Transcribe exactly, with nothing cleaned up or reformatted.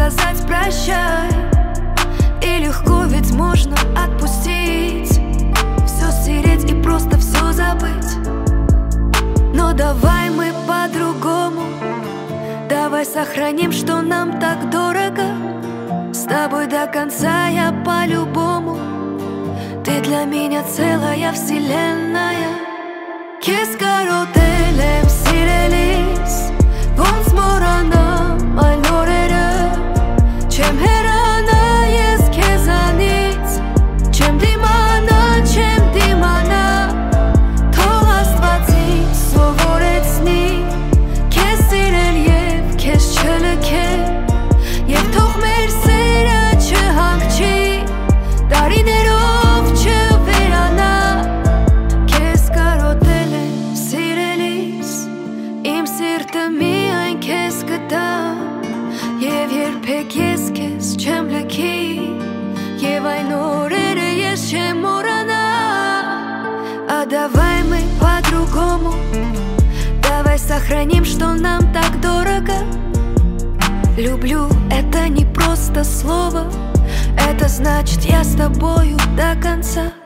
сказать прощай. И легко ведь можно отпустить, все стереть и просто все забыть. Но давай мы по-другому, давай сохраним, что нам так дорого. С тобой до конца я по-любому, ты для меня целая вселенная. Կեսկարոտել եմ, սիրելիս, ոնց մոռանամ այն օրերը։ Չեմ հեռանա ես քեզանից, չեմ դիմանա, չեմ դիմանա։ Թող Աստված ինձ սովորեցնի քեզ սիրել և քեզ չլքել, և թող մեր սերը չհանգչի, տարիներով չվերանա։ Կեսկարոտել եմ, սիրելիս, իմ սիրտը միայն քեզ կտա, և երբեք ես քեզ չեմ լքի, և այն օրերը ես չեմ մոռանա։ А давай мы по-другому, давай сохраним, что нам так дорого. Люблю — это не просто слово, это значит я с тобою до конца.